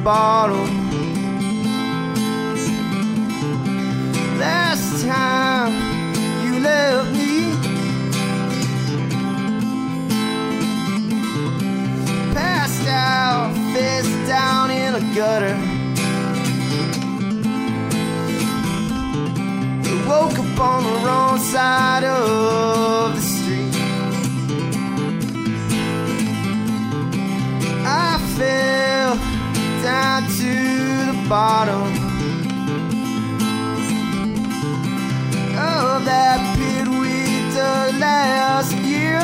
bottle. Last time you left me, passed out, face down in a gutter. Woke up on the wrong side of the street. I fell down to the bottom of that pit we dug last year.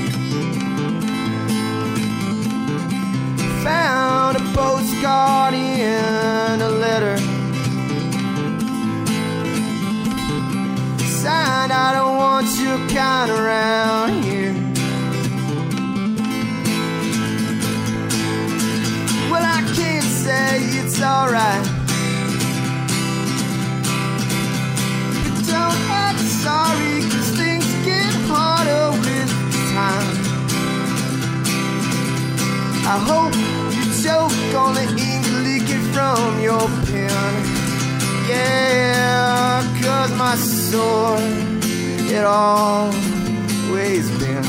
Found a postcard in a letter, signed, I don't want your kind around here. Well, I can't say it's alright, but don't act sorry, 'cause things get harder with time. I hope you choke on the ink leaking from your pen. Yeah, 'cause my sword, it always been.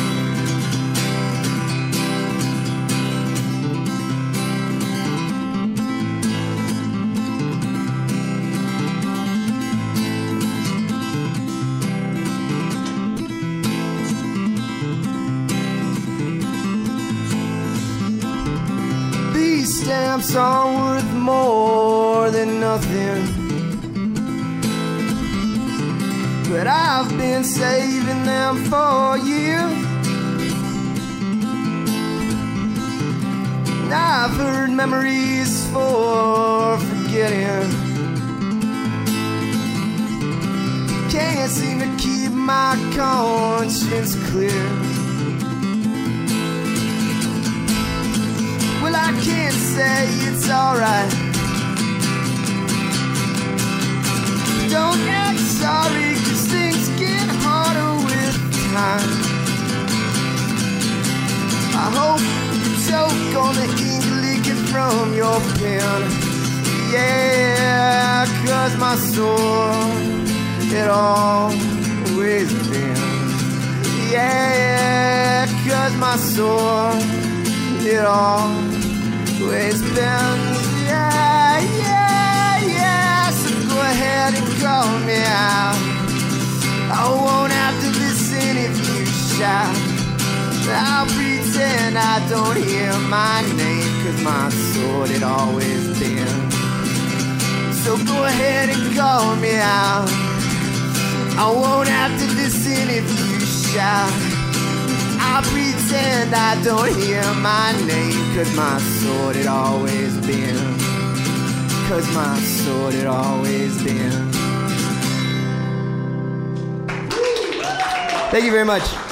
These stamps are worth more than nothing, but I've been saving them for years. And I've heard memories for forgetting. Can't seem to keep my conscience clear. Well, I can't say it's alright. Don't act sorry, 'cause things get harder with time. I hope you choke on the ink leaking from your pen. Yeah, 'cause my sword, it always been. Yeah, 'cause my sword, it always been. Yeah, yeah, yeah, so go ahead and call me out. I won't have to listen if you shout. I'll pretend I don't hear my name, 'cause my sword, it always been. So go ahead and call me out. I won't have to listen if you shout. I'll pretend I don't hear my name, 'cause my sword, it always been. 'Cause my sword, it always been. Thank you very much.